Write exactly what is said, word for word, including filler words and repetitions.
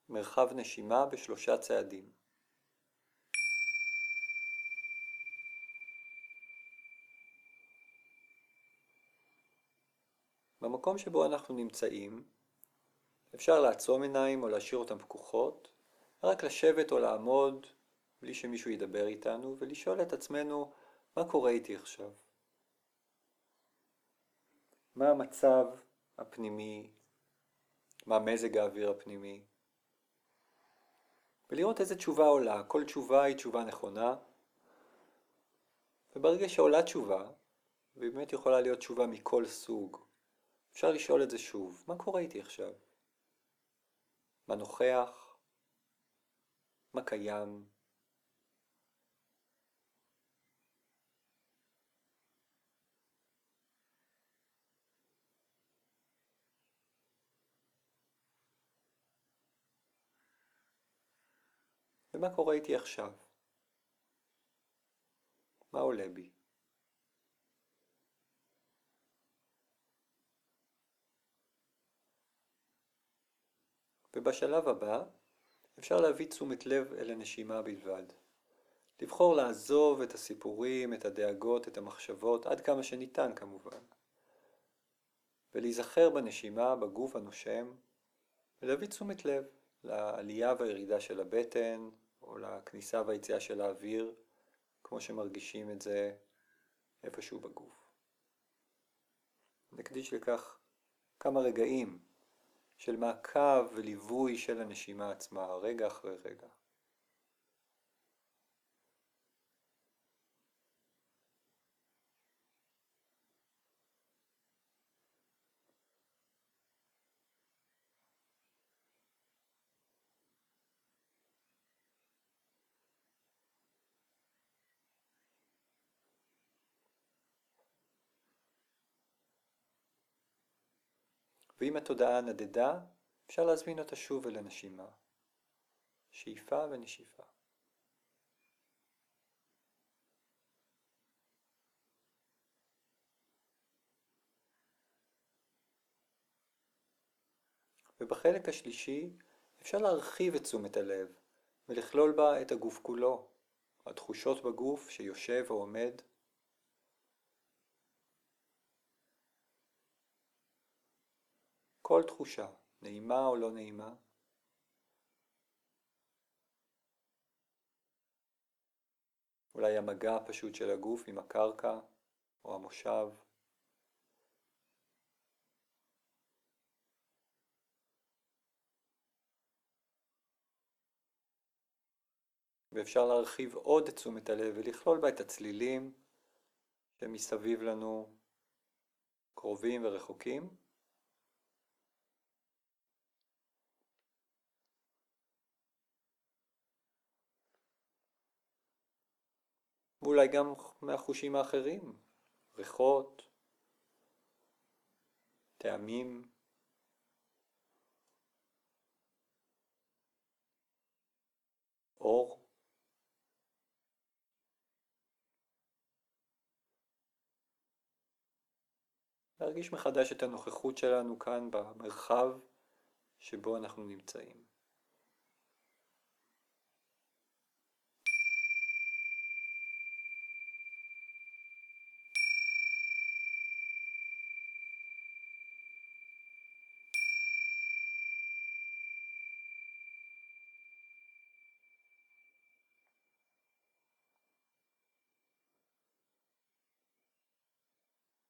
מרחב נשימה בשלושה צעדים. במקום שבו אנחנו נמצאים, אפשר לעצום עיניים או להשאיר אותן פקוחות, רק לשבת או לעמוד בלי שמישהו ידבר איתנו ולשאול את עצמנו מה קורה איתי עכשיו. מה המצב הפנימי, מה מזג האוויר הפנימי. ולראות איזה תשובה עולה, כל תשובה היא תשובה נכונה. וברגע שעולה תשובה, והיא באמת יכולה להיות תשובה מכל סוג, אפשר לשאול את זה שוב, מה קורה איתי עכשיו? מה נוכח? מה קיים? ומה קורה איתי עכשיו? מה עולה בי? ובשלב הבא אפשר להביא תשומת לב אל הנשימה בלבד. לבחור לעזוב את הסיפורים, את הדאגות, את המחשבות, עד כמה שניתן כמובן. ולהיזכר בנשימה, בגוף הנושם, ולהביא תשומת לב לעלייה והירידה של הבטן, או לכניסה והיציאה של האוויר, כמו שמרגישים את זה איפשהו בגוף. נקדיש לכך כמה רגעים של מעקב וליווי של הנשימה עצמה, רגע אחרי רגע. ואם התודעה נדדה, אפשר להזמין אותה שוב אל הנשימה. שאיפה ונשיפה. ובחלק השלישי אפשר להרחיב את תשומת הלב ולכלול בה את הגוף כולו, התחושות בגוף שיושב או עומד. כל תחושה, נעימה או לא נעימה. אולי המגע הפשוט של הגוף עם הקרקע או המושב. ואפשר להרחיב עוד את תשומת הלב ולכלול בה את הצלילים שמסביב לנו, קרובים ורחוקים. ואולי גם מהחושים האחרים, ריחות, טעמים, אור. להרגיש מחדש את הנוכחות שלנו כאן במרחב שבו אנחנו נמצאים.